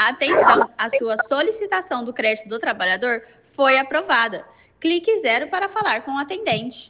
Atenção, a sua solicitação do crédito do trabalhador foi aprovada. Clique 0 para falar com o atendente.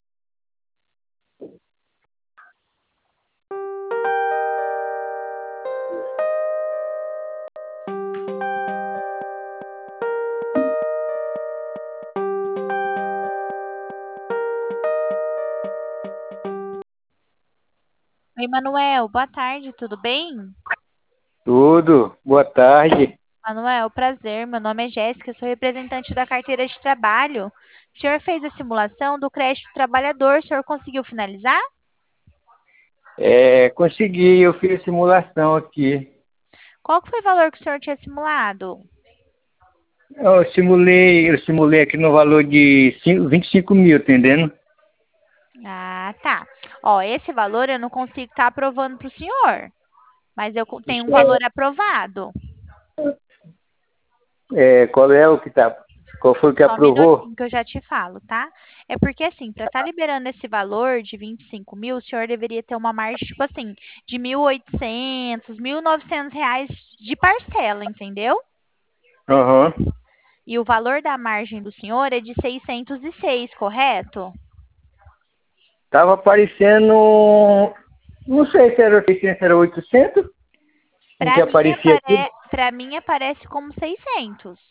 Oi, Manuel, boa tarde, tudo bem? Tudo. Boa tarde. Manuel, prazer, meu nome é Jéssica, sou representante da carteira de trabalho. O senhor fez a simulação do crédito trabalhador, o senhor conseguiu finalizar? Consegui, eu fiz a simulação aqui. Qual que foi o valor que o senhor tinha simulado? Eu simulei aqui no valor de 25 mil, entendendo? Ah, tá. Ó, esse valor eu não consigo estar aprovando para o senhor, mas eu tenho um valor aprovado. Qual é o que tá? Qual foi o que Só um aprovou? minutinho que eu já te falo, tá? É porque, assim, para estar liberando esse valor de 25 mil, o senhor deveria ter uma margem, tipo assim, de 1.800, R$ 1.900 de parcela, entendeu? Aham. E o valor da margem do senhor é de 606, correto? Tava aparecendo, não sei se era 600, era 800, o que aparecia aqui, Para mim aparece como 600.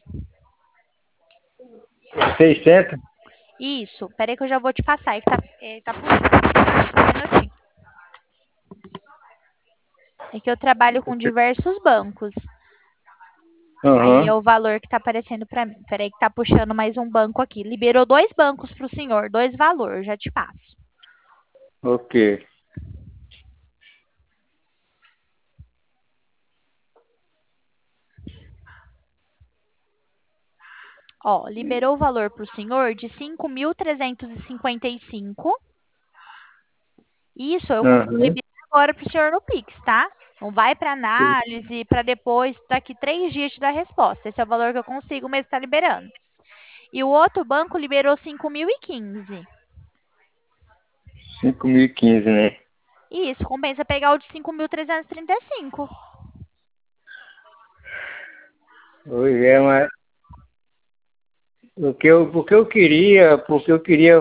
600. Isso, peraí que eu já vou te passar, é que tá puxando. Um minutinho. É que eu trabalho com diversos bancos. Aí Aham, é o valor que tá aparecendo para mim. Peraí que tá puxando mais um banco aqui. Liberou dois bancos para o senhor, dois valores, já te passo. ok. Ó, liberou o valor para o senhor de 5.355. Isso eu consigo Aham, liberar agora para o senhor no Pix, tá? Não vai para análise, para depois, daqui 3 dias te dar resposta. Esse é o valor que eu consigo mesmo estar liberando. E o outro banco liberou 5.015. 5.015, né? E isso compensa pegar o de 5.335. Hoje é uma. Porque eu queria,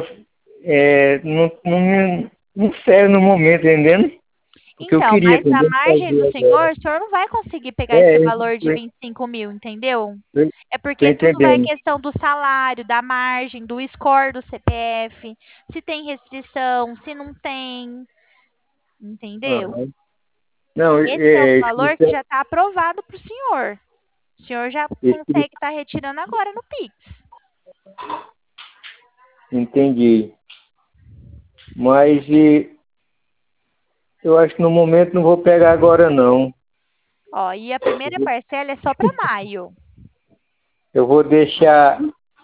não serve no momento, entendendo? Porque eu Então, queria, mas a entendeu? margem do Fazer senhor, agora. o senhor não vai conseguir pegar esse É, valor de eu 25 mil, entendeu? tô, É tô porque tudo vai entendendo. questão do salário, da margem, do score do CPF, se tem restrição, se não tem, entendeu? Aham. Não, Esse é o isso, valor que já está aprovado para o senhor. O senhor já isso, consegue estar retirando agora no Pix. entendi. Mas eu acho que no momento não vou pegar agora, não. Ó, e a primeira parcela é só para maio. Eu vou deixar,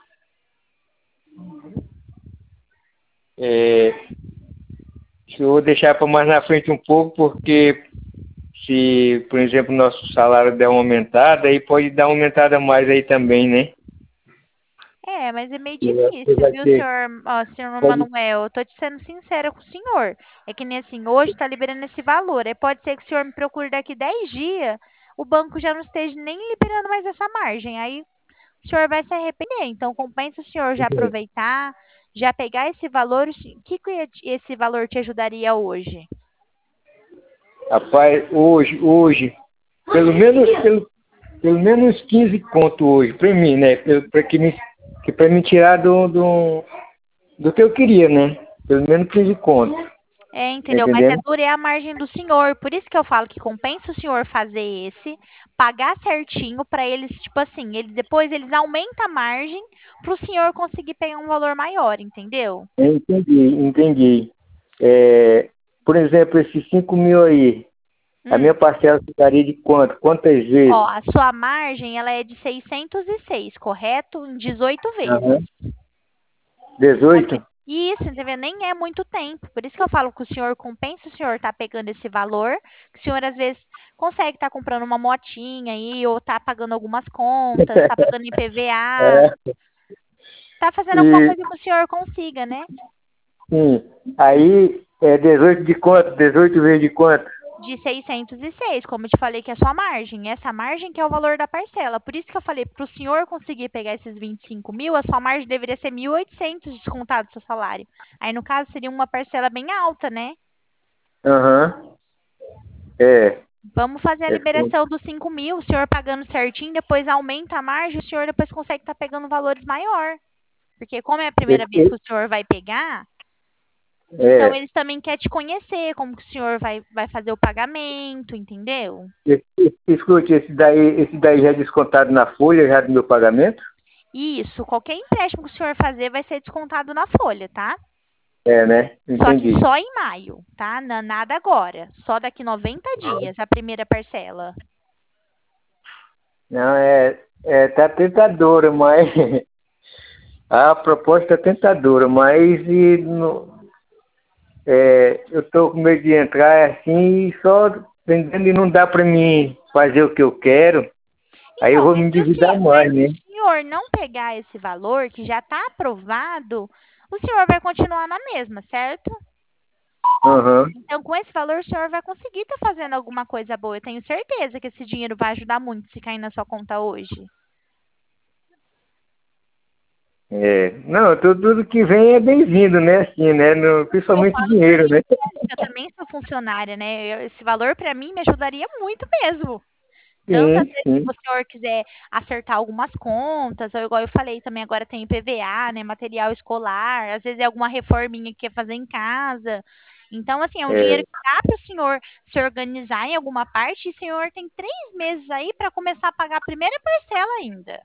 é, eu vou deixar para mais na frente um pouco, porque se, por exemplo, nosso salário der uma aumentada, aí pode dar uma aumentada mais aí também, né? É, mas é meio Você difícil, vai viu, ter, senhor pode, Manuel? Eu tô te sendo sincera com o senhor. É que nem assim, hoje tá liberando esse valor. Aí pode ser que o senhor me procure daqui 10 dias, o banco já não esteja nem liberando mais essa margem. Aí o senhor vai se arrepender. Então, compensa o senhor já aproveitar, já pegar esse valor. O que esse valor te ajudaria hoje? rapaz, hoje, pelo menos 15 conto hoje, pra mim, né? Pra me tirar do que eu queria, né? Pelo menos 15 conto, É, tá entendeu? Mas é entendendo? dura é a margem do senhor. Por isso que eu falo que compensa o senhor fazer esse, pagar certinho para eles, tipo assim, eles depois eles aumentam a margem para o senhor conseguir pegar um valor maior, entendeu? Eu entendi. É, por exemplo, esses 5 mil aí, a minha Hum. parcela ficaria de quanto? Quantas Ó, vezes? a sua margem ela é de 606, correto? Em 18 Aham. vezes. Compen- 18? Isso, entendeu? Nem é muito tempo. Por isso que eu falo que o senhor compensa o senhor tá pegando esse valor, que o senhor às vezes consegue estar comprando uma motinha aí, ou tá pagando algumas contas, tá pagando IPVA, É. tá fazendo alguma E, coisa que o senhor consiga, né? sim, aí é 18 de quanto? 18 vezes de quanto? De 606, como eu te falei que é a sua margem. Essa margem que é o valor da parcela. Por isso que eu falei, para o senhor conseguir pegar esses 25 mil, a sua margem deveria ser 1.800 descontado do seu salário. Aí, no caso, seria uma parcela bem alta, né? Aham. É. Vamos fazer a É sim. liberação dos 5 mil, o senhor pagando certinho, depois aumenta a margem, o senhor depois consegue estar pegando valores maior. Porque como é a primeira vez que o senhor vai pegar, então É. eles também querem te conhecer, como que o senhor vai fazer o pagamento, entendeu? Escute, esse daí já é descontado na folha já do meu pagamento? Isso, qualquer empréstimo que o senhor fazer vai ser descontado na folha, tá? É, né? Só que Entendi. só em maio, tá? Nada agora. Só daqui 90 dias a primeira parcela. Não, tá tentadora, mas a proposta é tentadora, mas eu tô com medo de entrar assim e só vendendo e não dá para mim fazer o que eu quero. Aí eu Então, vou mas me se o endividar senhor, mais, né? não pegar esse valor que já está aprovado, o senhor vai continuar na mesma, certo? Aham. Então, com esse valor, o senhor vai conseguir estar fazendo alguma coisa boa. Eu tenho certeza que esse dinheiro vai ajudar muito se cair na sua conta hoje. É. Não, tudo que vem é bem-vindo, né? Assim, né? Eu Principalmente falo por dinheiro, mim né? mesmo, que eu também sou funcionária, né? Esse valor para mim me ajudaria muito mesmo. Tanto às Sim, vezes se sim. o senhor quiser acertar algumas contas, ou igual eu falei também, agora tem IPVA, né? Material escolar, às vezes é alguma reforminha que quer fazer em casa. Então, assim, é um dinheiro É. que dá para o senhor se organizar em alguma parte, e o senhor tem 3 meses aí para começar a pagar a primeira parcela ainda.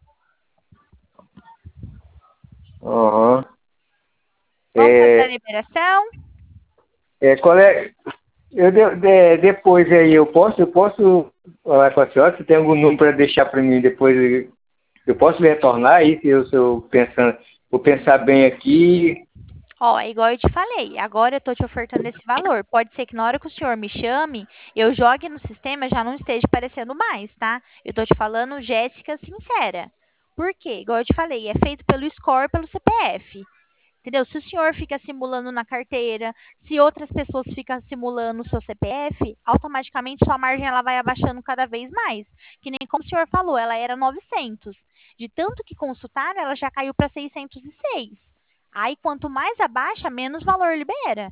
Aham. Vamos fazer a É, liberação? qual é? Depois aí, eu posso falar com a senhora, se tem algum número para deixar para mim depois, eu posso retornar aí, se eu pensando, vou pensar bem aqui. Ó, é igual eu te falei, agora eu tô te ofertando esse valor. Pode ser que na hora que o senhor me chame, eu jogue no sistema já não esteja aparecendo mais, tá? Eu tô te falando Jéssica sincera. Por quê? Igual eu te falei, é feito pelo score, pelo CPF. Entendeu? Se o senhor fica simulando na carteira, se outras pessoas ficam simulando o seu CPF, automaticamente sua margem ela vai abaixando cada vez mais. Que nem como o senhor falou, ela era 900. De tanto que consultaram, ela já caiu para 606. Aí, quanto mais abaixa, menos valor libera.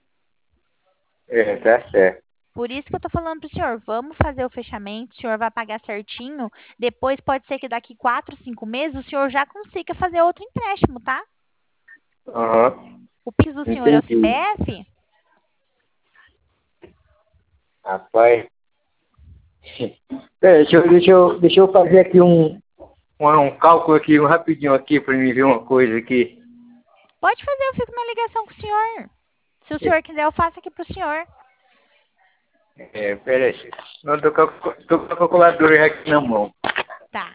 É, tá certo. Por isso que eu tô falando pro senhor, vamos fazer o fechamento, o senhor vai pagar certinho, depois pode ser que daqui 4, 5 meses o senhor já consiga fazer outro empréstimo, tá? Aham, O Pix do senhor é o entendi. CPF? Rapaz, deixa eu fazer aqui um cálculo aqui, um rapidinho aqui, para me ver uma coisa aqui. Pode fazer, eu fico na ligação com o senhor. Se o senhor quiser, eu faço aqui pro senhor. Pera aí, não, tô com a calculadora aqui na mão. Tá.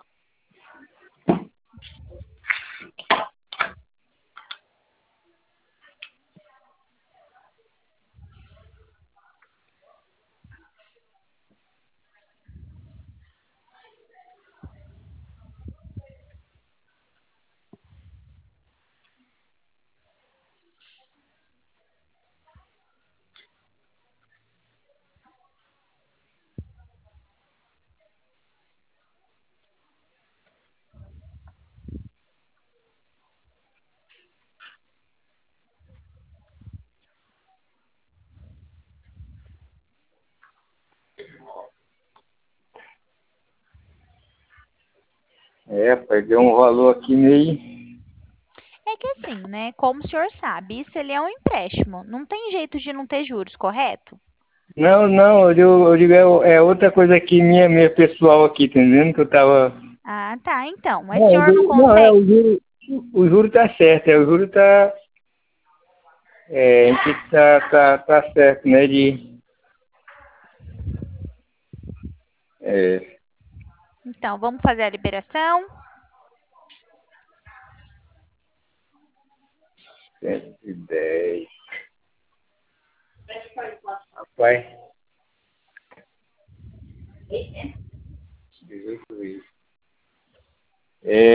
Rapaz, deu um valor aqui meio. É que assim, né? Como o senhor sabe, isso ele é um empréstimo. Não tem jeito de não ter juros, correto? Não, não, eu digo, é outra coisa aqui, minha pessoal aqui, entendendo? Que eu tava. Ah, tá. Então, mas o Não, senhor não não, consegue. o juro tá certo, o juro tá. A gente tá certo, né? É, Então, vamos fazer a liberação. 110. Rapaz, 18 vezes.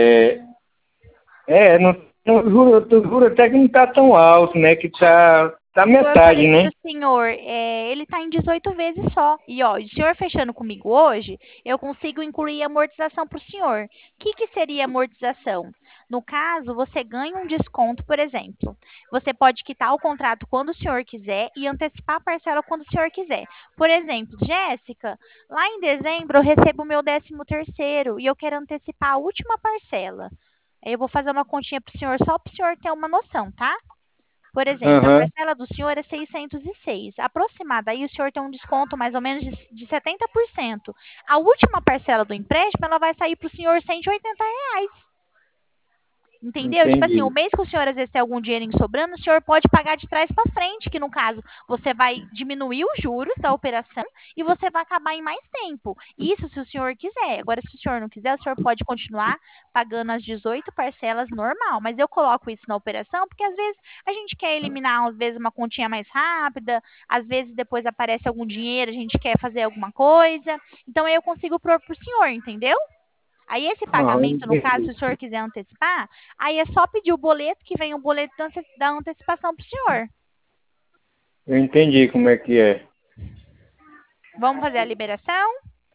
Não, o juro até que não tá tão alto, né? Que tá tá Eu metade, falei né? pro senhor, ele tá em 18 vezes só. E ó, o senhor fechando comigo hoje, eu consigo incluir amortização pro senhor. O que seria amortização? No caso, você ganha um desconto, por exemplo. Você pode quitar o contrato quando o senhor quiser e antecipar a parcela quando o senhor quiser. Por exemplo, Jéssica, lá em dezembro eu recebo o meu 13º e eu quero antecipar a última parcela. Aí eu vou fazer uma continha pro senhor só pro senhor ter uma noção, tá? Por exemplo, a Aham. parcela do senhor é 606. Aproximada aí, o senhor tem um desconto mais ou menos de 70%. A última parcela do empréstimo, ela vai sair para o senhor R$ 180. Entendeu? Tipo assim, o Entendi. mês que o senhor às vezes tem algum dinheirinho sobrando, o senhor pode pagar de trás para frente, que no caso você vai diminuir os juros da operação e você vai acabar em mais tempo. Isso se o senhor quiser. Agora, se o senhor não quiser, o senhor pode continuar pagando as 18 parcelas normal. Mas eu coloco isso na operação porque às vezes a gente quer eliminar, às vezes, uma continha mais rápida, às vezes depois aparece algum dinheiro, a gente quer fazer alguma coisa. Então aí eu consigo pôr pro senhor, entendeu? Aí esse Aham, pagamento, no caso, se entendi. o senhor quiser antecipar, aí é só pedir o boleto, que vem o boleto da antecipação para o senhor. Eu entendi como é que é. Vamos fazer a liberação?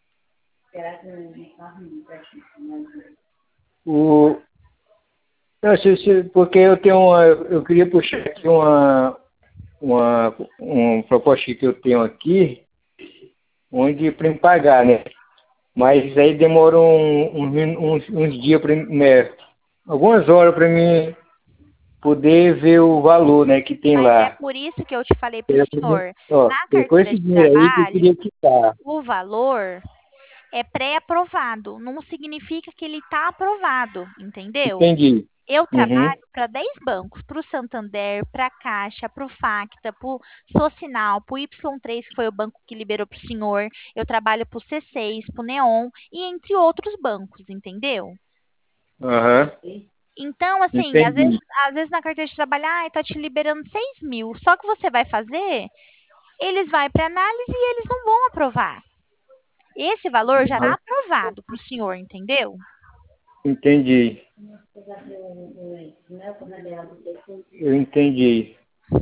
O... Não, porque eu queria puxar aqui uma proposta que eu tenho aqui, onde para me pagar, né? Mas aí demora uns dias, algumas horas para mim poder ver o valor, né, que tem Mas é lá. por isso que eu te falei para o senhor, Ó, na tem com carteira esse de dinheiro aí que eu trabalho, queria quitar. o valor é pré-aprovado. Não significa que ele está aprovado, entendeu? Entendi. Eu Uhum. trabalho para 10 bancos, para o Santander, para a Caixa, para o Facta, para o Socinal, para o Y3, que foi o banco que liberou para o senhor. Eu trabalho para o C6, para o Neon e entre outros bancos, entendeu? Aham. Então, assim, Entendi. às vezes na carteira de trabalho, tá te liberando 6 mil. Só que você vai fazer, eles vão para análise e eles não vão aprovar. Esse valor já está Aham. aprovado para o senhor, entendeu? Entendi. Eu entendi.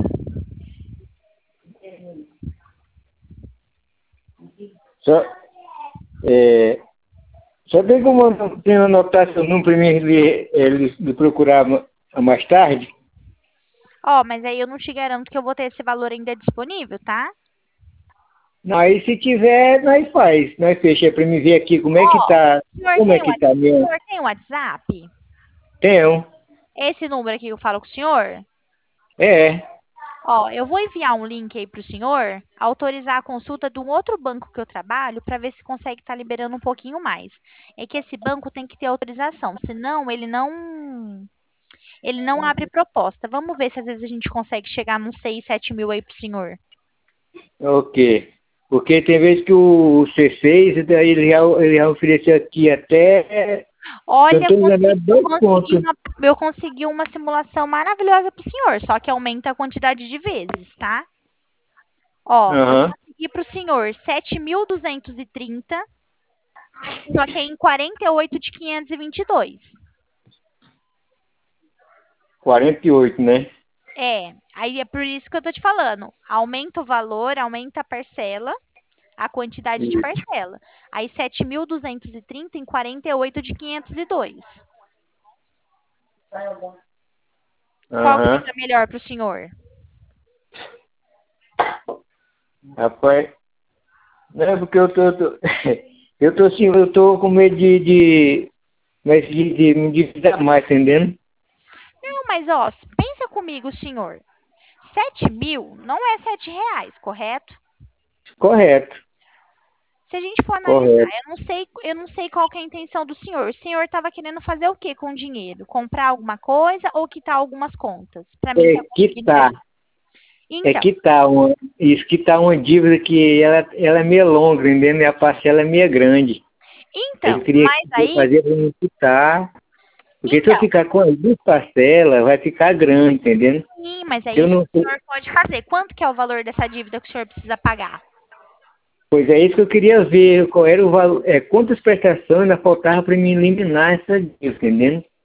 Só, é, só tem como eu anotar seu número para mim ele procurar mais tarde? Ó, mas aí eu não te garanto que eu vou ter esse valor ainda disponível, tá? Não, aí se tiver, nós faz. Nós fecha para me ver aqui como é que Ó, tá. o senhor Como é tem que tá o mesmo? senhor tem WhatsApp? Tenho. Esse número aqui que eu falo com o senhor? É. Ó, eu vou enviar um link aí pro senhor, autorizar a consulta de um outro banco que eu trabalho para ver se consegue estar liberando um pouquinho mais. É que esse banco tem que ter autorização, senão ele não abre proposta. Vamos ver se às vezes a gente consegue chegar nos 6, 7 mil aí pro senhor. Ok. Porque tem vezes que o C6, e daí ele já ofereceu aqui até. Se eu não Olha, estou enganado, 2 pontos. eu consegui uma simulação maravilhosa pro senhor, só que aumenta a quantidade de vezes, tá? Ó, eu Aham. consegui pro senhor 7.230, só que é em 48 de 522. 48, né? Aí é por isso que eu tô te falando. Aumenta o valor, aumenta a parcela, a quantidade de Isso. parcela. Aí 7.230 em 48 de 502. Qual que Aham. fica melhor pro senhor? Rapaz, não é porque eu tô assim, eu tô com medo de me endividar mais, entendendo? Não, mas ó, pensa comigo, senhor. 7 mil não é R$ 7, correto? Correto, Se a gente for analisar, correto. eu não sei qual que é a intenção do senhor. O senhor estava querendo fazer o que com o dinheiro? Comprar alguma coisa ou quitar algumas contas? Para mim É tá conseguindo quitar, ver. é Então, quitar isso, quitar uma dívida que ela é meio longa, entendeu? E a parcela é meio grande. Eu queria mas aí, fazer para me quitar, porque se eu então, ficar com as 2 parcelas, vai ficar grande, entendendo? sim, mas é Eu isso não que o sei. senhor pode fazer. Quanto que é o valor dessa dívida que o senhor precisa pagar? Pois é isso que eu queria ver, qual era o valor, quantas prestações ainda faltava para me eliminar essa dívida, entendendo?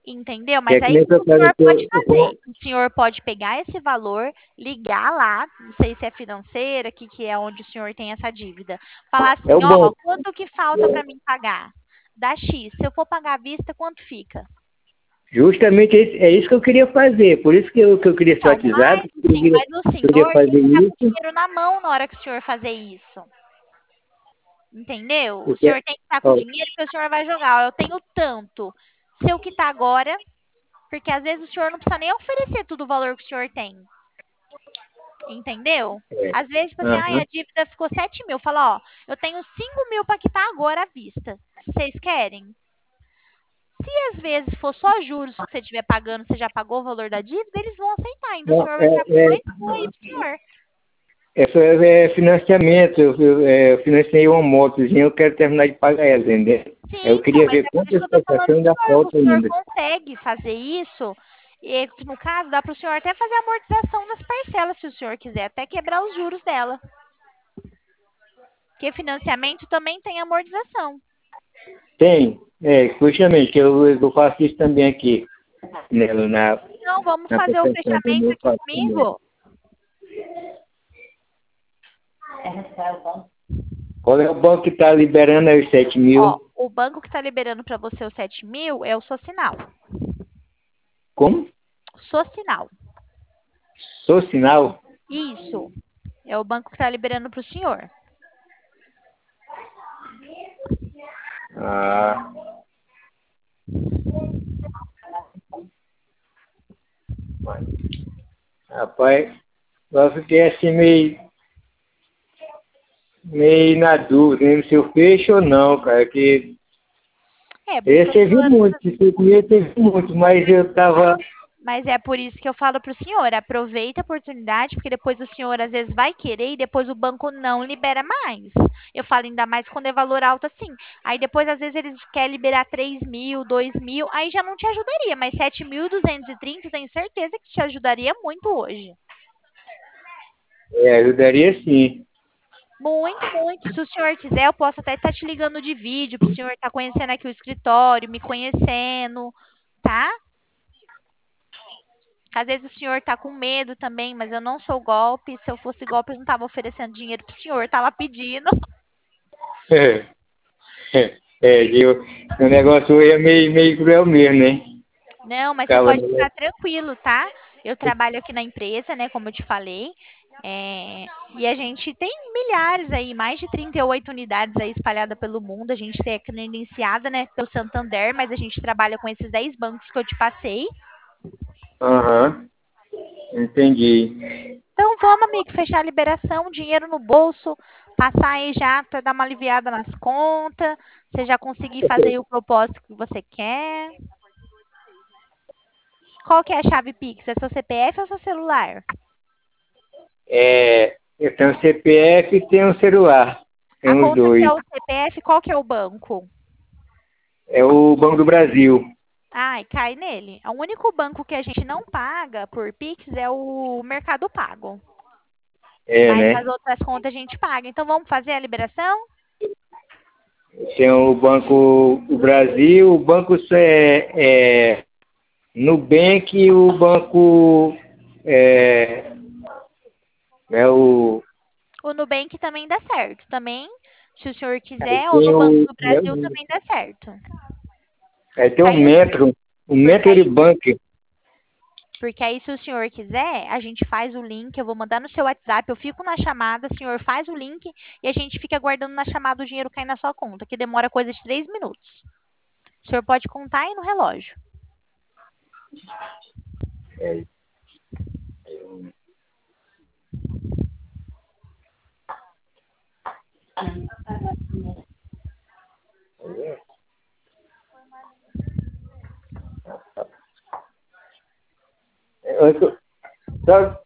Entendeu? Que Mas é que aí nem o que o eu falo senhor que pode eu fazer? O senhor pode pegar esse valor, ligar lá, não sei se é financeira, que é onde o senhor tem essa dívida. Falar é assim, o ó, banco. quanto que falta para mim pagar? Dá X. Se eu for pagar à vista, quanto fica? Justamente é isso que eu queria fazer. Por isso que eu queria seu Então, WhatsApp, que mas o eu queria senhor tem fazer que estar com o isso. dinheiro na mão na hora que o senhor fazer isso. Entendeu? O Porque, senhor tem que estar com o ó, dinheiro que o senhor vai jogar. Ó, eu tenho tanto. Se eu quitar agora, porque às vezes o senhor não precisa nem oferecer todo o valor que o senhor tem. Entendeu? é, Às vezes, tipo assim, ai, aham. a dívida ficou 7 mil. Fala, ó, eu tenho 5 mil para quitar agora à vista. Vocês querem? Se às vezes for só juros que você estiver pagando, você já pagou o valor da dívida, eles vão aceitar. Ainda o Não, senhor vai estar com mais boa aí pro senhor. é financiamento. Eu financei uma motozinha, eu quero terminar de pagar ela, entendeu? Aí Sim, eu então, queria mas ver é por isso quantas que eu tô falando prestações pro ainda senhor. O falta senhor ainda. consegue fazer isso. E, no caso, dá pro senhor até fazer a amortização das parcelas, se o senhor quiser, até quebrar os juros dela. Porque financiamento também tem amortização. Tem, justamente, que eu faço isso também aqui, né, Então, vamos na fazer o prestação também, fechamento eu aqui faço também. comigo? Qual é o banco que está liberando aí os 7 Ó, mil? o banco que está liberando para você os 7 mil é o Socinal. Como? Socinal. Sou sinal? Isso. É o banco que está liberando para o senhor. Ah, rapaz, eu fiquei assim meio na dúvida, né, se eu fecho ou não, cara, que É, por eu isso ia que eu tô servir falando. muito, se eu ia servir muito, mas eu tava, Mas é por isso que eu falo para o senhor, aproveita a oportunidade, porque depois o senhor às vezes vai querer e depois o banco não libera mais. Eu falo ainda mais quando é valor alto assim. Aí depois às vezes eles querem liberar 3 mil, 2 mil, aí já não te ajudaria, mas 7.230 tenho certeza que te ajudaria muito hoje. ajudaria sim. Muito, muito. Se o senhor quiser, eu posso até estar te ligando de vídeo, para o senhor estar conhecendo aqui o escritório, me conhecendo, tá? Às vezes o senhor tá com medo também, mas eu não sou golpe. Se eu fosse golpe, eu não tava oferecendo dinheiro pro senhor, tava pedindo. O negócio aí é meio cruel mesmo, né? Não, mas você Ficava, pode ficar tranquilo, tá? Eu trabalho aqui na empresa, né, como eu te falei. E a gente tem milhares aí, mais de 38 unidades aí espalhadas pelo mundo. A gente tem aqui iniciada, né, pelo Santander, mas a gente trabalha com esses 10 bancos que eu te passei. aham, entendi. Então vamos, amigo, fechar a liberação, dinheiro no bolso, passar aí já para dar uma aliviada nas contas, você já conseguir fazer aí o propósito que você quer. Qual que é a chave Pix? É seu CPF ou seu celular? Eu tenho CPF e tenho celular. A Tem os conta que é dois. o CPF, qual que é o banco? É o Banco do Brasil. Ai, cai nele. O único banco que a gente não paga por Pix é o Mercado Pago. É, Mas as né? outras contas a gente paga. Então vamos fazer a liberação? Tem o Banco do Brasil, o Banco Nubank e o Banco é, é o O Nubank também dá certo. Também, se o senhor aí quiser, ou tem no Banco o do Brasil também dá certo. aí tem o Aí O Porque Metro aí, de Bank. porque aí, se o senhor quiser, a gente faz o link, eu vou mandar no seu WhatsApp, eu fico na chamada, o senhor faz o link e a gente fica aguardando na chamada o dinheiro cair na sua conta, que demora coisa de 3 minutos. O senhor pode contar aí no relógio. É, só,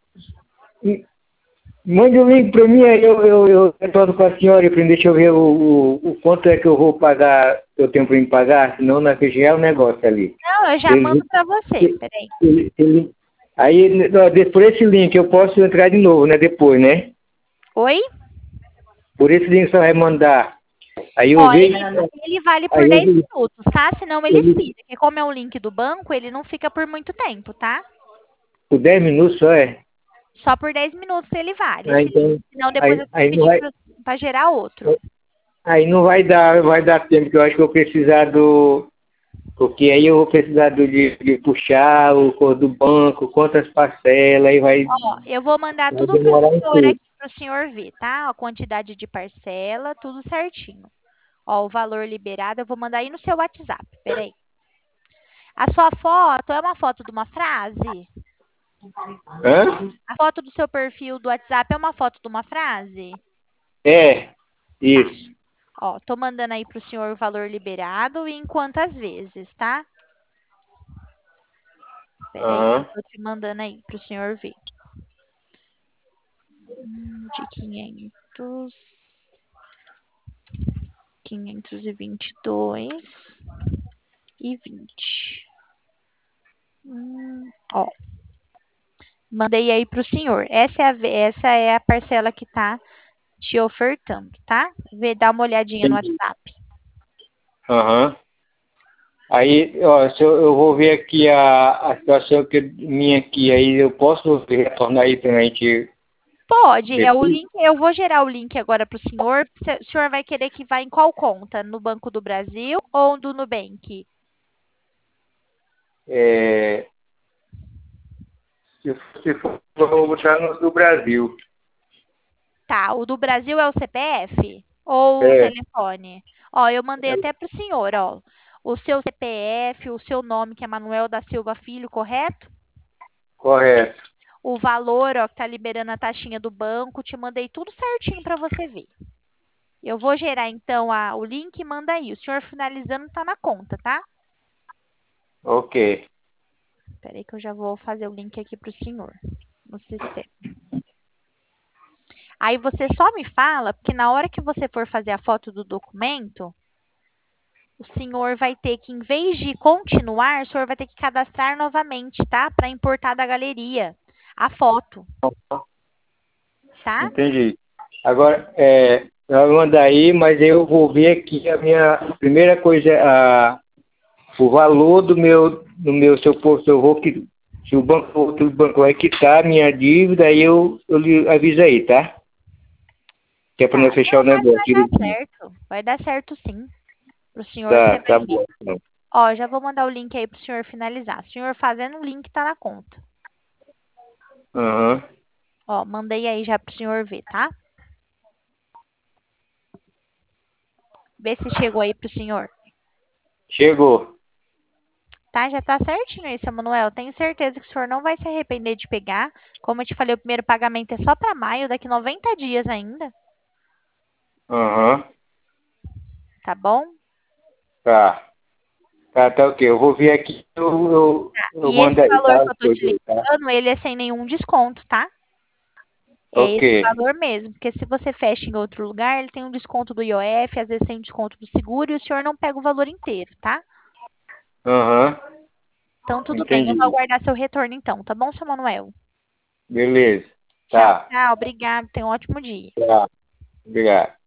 mande o link para mim, aí eu retorno com a senhora e deixa eu ver o quanto é que eu vou pagar, eu tenho para me pagar, senão na região é o negócio ali. Não, eu já mando para você, peraí. Aí, por esse link eu posso entrar de novo, né? Depois, né? Oi? Por esse link você vai mandar. Aí eu Ó, vejo. ele vale por Aí 10 eu, minutos, tá? Senão ele ele, expira. Porque como é um link do banco, ele não fica por muito tempo, tá? por 10 minutos só é. Só por 10 minutos ele vale Aí, esse link. então, Senão depois aí, eu tenho que aí não pedir vai. pra gerar outro. Aí não vai dar tempo, porque eu acho que eu vou precisar do. Porque aí eu vou precisar de puxar o cor do banco, quantas parcelas, aí Ó, eu vou mandar vai tudo pro demorar um senhor pouco. aqui, pro senhor ver, tá? A quantidade de parcela, tudo certinho. Ó, o valor liberado, eu vou mandar aí no seu WhatsApp. Peraí. A sua foto é uma foto de uma frase? Hã? A foto do seu perfil do WhatsApp é uma foto de uma frase? É, isso. Ó, tô mandando aí pro senhor o valor liberado e em quantas vezes, tá? Peraí, Aham. tô te mandando aí pro senhor ver. De 522 e 20. Ó, mandei aí pro senhor. Essa é a parcela que tá te ofertando, tá? Dá uma olhadinha no Entendi. WhatsApp. Aham. Aí, ó, se eu vou ver aqui a situação minha aqui, aí eu posso retornar aí pra gente Pode, é o depois? link, eu vou gerar o link agora pro senhor. O senhor vai querer que vá em qual conta? No Banco do Brasil ou do Nubank? É, se for, eu vou botar no do Brasil. Tá, o do Brasil é o CPF ou o É, telefone? Ó, eu mandei até pro senhor, ó. O seu CPF, o seu nome, que é Manuel da Silva Filho, correto? correto. O valor, ó, que tá liberando a taxinha do banco, te mandei tudo certinho para você ver. Eu vou gerar então o link e manda aí. O senhor finalizando tá na conta, tá? Ok. Peraí que eu já vou fazer o link aqui pro senhor no sistema. Aí você só me fala, porque na hora que você for fazer a foto do documento, o senhor vai ter que, em vez de continuar, o senhor vai ter que cadastrar novamente, tá? Para importar da galeria a foto, tá? Entendi. Agora, vai mandar aí, mas eu vou ver aqui a minha primeira coisa, o valor do meu, se eu vou, se o banco, outro banco vai quitar a minha dívida, aí eu lhe aviso aí, tá? Que é para Tá. não fechar o Não, mas negócio vai dar direitinho. certo. Vai dar certo sim. Pro senhor, você Tá, vai tá ver. bom. Então. Ó, já vou mandar o link aí pro senhor finalizar. O senhor fazendo o link tá na conta. Aham. Ó, mandei aí já pro senhor ver, tá? Vê se chegou aí pro senhor. Chegou. Tá? Já tá certinho aí, seu Manuel. Tenho certeza que o senhor não vai se arrepender de pegar. Como eu te falei, o primeiro pagamento é só para maio, daqui 90 dias ainda. Aham. Tá bom? Tá. Tá ok. Eu vou ver aqui, eu E mando esse aí, valor tá? que eu tô te Tá? ligando, ele é sem nenhum desconto, tá? É Ok. esse valor mesmo. Porque se você fecha em outro lugar, ele tem um desconto do IOF, às vezes tem um desconto do seguro e o senhor não pega o valor inteiro, tá? Aham. Então, tudo bem. Eu vou Entendi. aguardar seu retorno, então. Tá bom, seu Manuel? Beleza. Tchau, Tá. tchau. Obrigado. Tenha um ótimo dia. Tá. Obrigado.